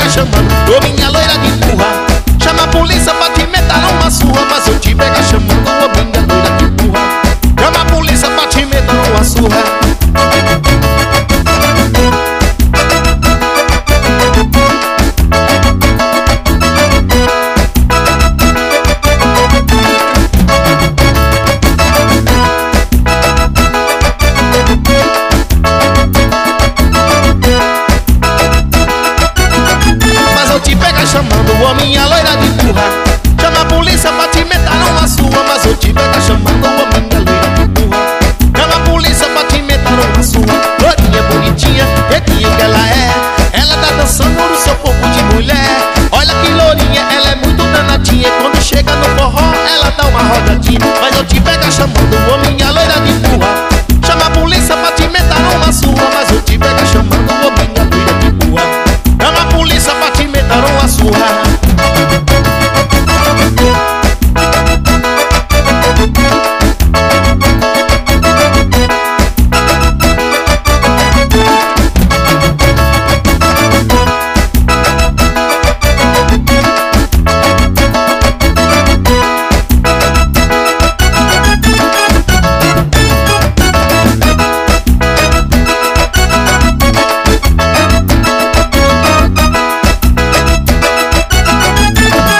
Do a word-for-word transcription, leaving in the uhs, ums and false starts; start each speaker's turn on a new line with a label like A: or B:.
A: pega chamando, ô minha loira de burra. Chama a polícia pra te meter uma surra, mas eu te pega chamando, ô minha loira de burra. Chama a polícia pra te meter uma surra. Chamando, ô minha